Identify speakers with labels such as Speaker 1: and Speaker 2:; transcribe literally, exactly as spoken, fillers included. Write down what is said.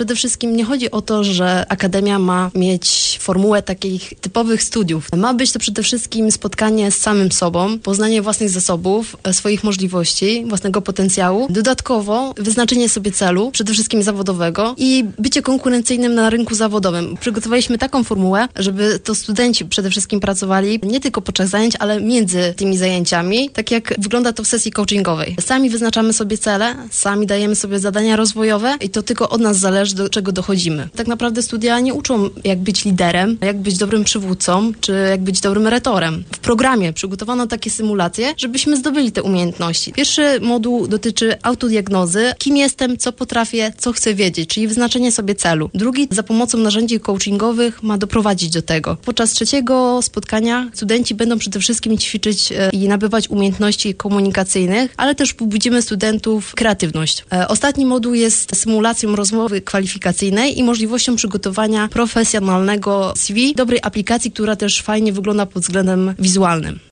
Speaker 1: Przede wszystkim nie chodzi o to, że Akademia ma mieć formułę takich typowych studiów. Ma być to przede wszystkim spotkanie z samym sobą, poznanie własnych zasobów, swoich możliwości, własnego potencjału. Dodatkowo wyznaczenie sobie celu, przede wszystkim zawodowego i bycie konkurencyjnym na rynku zawodowym. Przygotowaliśmy taką formułę, żeby to studenci przede wszystkim pracowali nie tylko podczas zajęć, ale między tymi zajęciami, tak jak wygląda to w sesji coachingowej. Sami wyznaczamy sobie cele, sami dajemy sobie zadania rozwojowe i to tylko od nas zależy, do czego dochodzimy. Tak naprawdę studia nie uczą, jak być liderem, jak być dobrym przywódcą, czy jak być dobrym retorem. W programie przygotowano takie symulacje, żebyśmy zdobyli te umiejętności. Pierwszy moduł dotyczy autodiagnozy, kim jestem, co potrafię, co chcę wiedzieć, czyli wyznaczenie sobie celu. Drugi za pomocą narzędzi coachingowych ma doprowadzić do tego. Podczas trzeciego spotkania studenci będą przede wszystkim ćwiczyć e, i nabywać umiejętności komunikacyjnych, ale też pobudzimy studentów kreatywność. E, ostatni moduł jest symulacją rozmowy kwalifikacyjnej i możliwością przygotowania profesjonalnego C V, dobrej aplikacji, która też fajnie wygląda pod względem wizualnym.